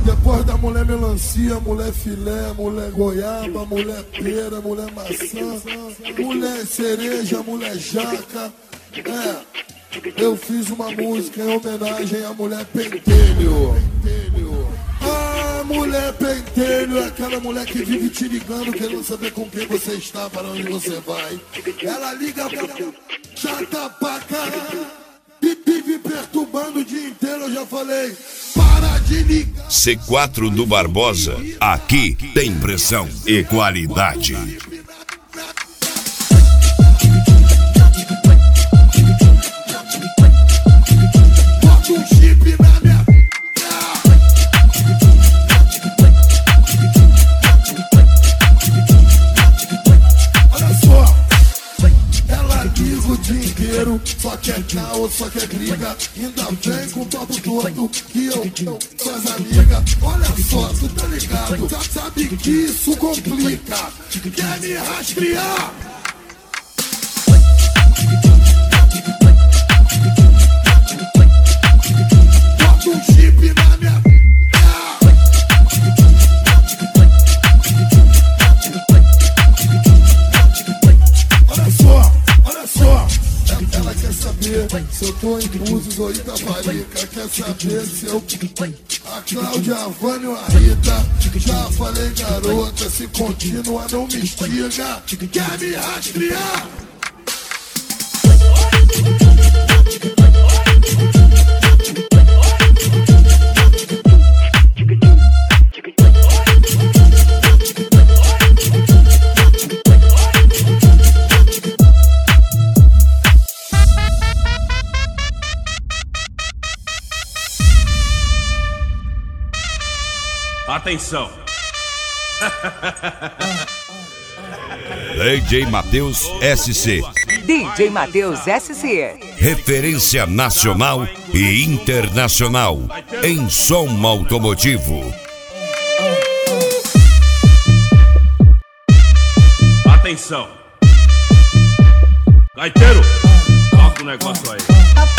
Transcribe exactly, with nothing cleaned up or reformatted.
Depois da mulher melancia, mulher filé, mulher goiaba, mulher pera, mulher maçã, mulher cereja, mulher jaca. É, eu fiz uma música em homenagem à mulher pentelho. Ah, mulher pentelho é aquela mulher que vive te ligando, querendo saber com quem você está, para onde você vai. Ela liga pra chata pra caralho, vive perturbando o dia inteiro, eu já falei. Para de ligar. C quatro do Barbosa, aqui tem pressão e qualidade. Bota um chip na minha. Olha só, ela liga o dia inteiro, só quer caos, só quer briga. Ainda vem com o papo todo que eu, eu sou as amigas. Olha só, tu tá ligado, já sabe que isso complica. Quer me rastrear? Bota um chip na minha. Olha só, olha só. Ela quer saber se eu tô em Búzios ou Itaparica. Quer saber se eu... A Cláudia, a Vânia ou a Rita. Já falei, garota, se continua não me estiga. Quer me rastrear? Atenção! D J Matheus S C. D J Matheus S C. Referência nacional e internacional em som automotivo. Atenção! Gaiteiro, toca o negócio aí.